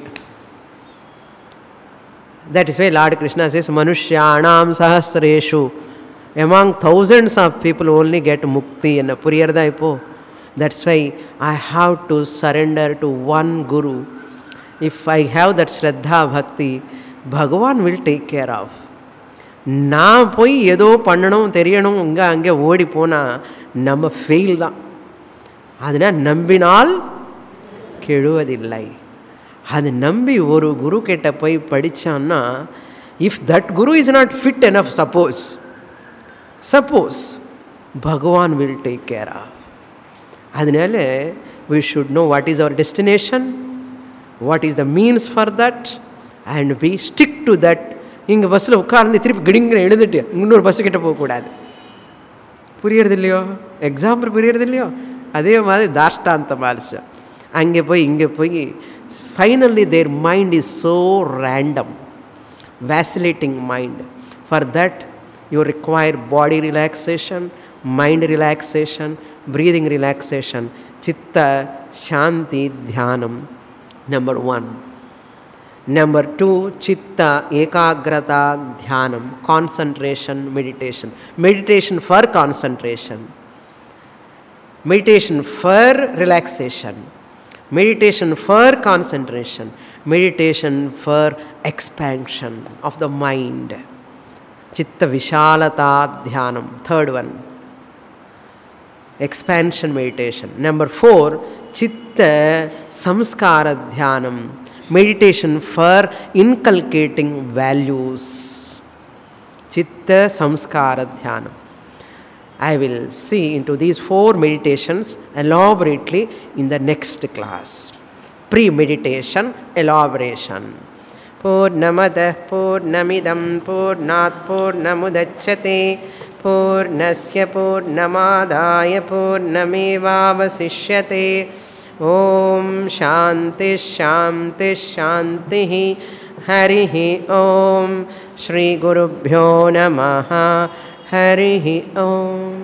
That is why Lord Krishna says, Manushyanam sahasreshu. Among thousands of people only get mukti and puriyardha ipo. That's why I have to surrender to one Guru. If I have that Shraddha Bhakti, Bhagavan will take care of. நான் போய் ஏதோ பண்ணணும் தெரியணும் இங்கே அங்கே ஓடி போனால் நம்ம ஃபெயில் தான். அதனால் நம்பினால் கெழுவதில்லை. அது நம்பி ஒரு குரு கிட்ட போய் படித்தான்னா, if that guru is not fit enough, suppose suppose Bhagavan will take care of. அதனால we should know what is our destination, what is the means for that, and we stick to that. இங்கே பஸ்ஸில் உட்கார்ந்து திருப்பி கிடிங்கிற எழுதிட்டு இன்னொரு பஸ்ஸு கிட்ட போகக்கூடாது. புரியறது இல்லையோ? எக்ஸாம்பிள் புரியறது இல்லையோ? அதே மாதிரி தாஷ்டாந்தம் ஆல்சோ. அங்கே போய் இங்கே போய் finally their mind is so random, vacillating mind. For that you require body relaxation, mind relaxation, breathing relaxation, chitta shanti dhyanam. Number one. Number two, chitta ekagrata dhyanam, concentration, meditation. Meditation for concentration. Meditation for relaxation. Meditation for concentration. Meditation for expansion of the mind. Chitta vishalata dhyanam. Third one. Expansion meditation. Number four, chitta samskara dhyanam. Meditation for inculcating values. Chitta samskara dhyanam. I will see into these four meditations elaborately in the next class. Pre-meditation, elaboration. Purnamadah purnamidam purnat purnamudachyate purnasya purnamadaya purnamevavasishyate ఓం శాంతి శాంతి శాంతి. హరి ఓం. శ్రీ గురుభ్యో నమః. హరి ఓం.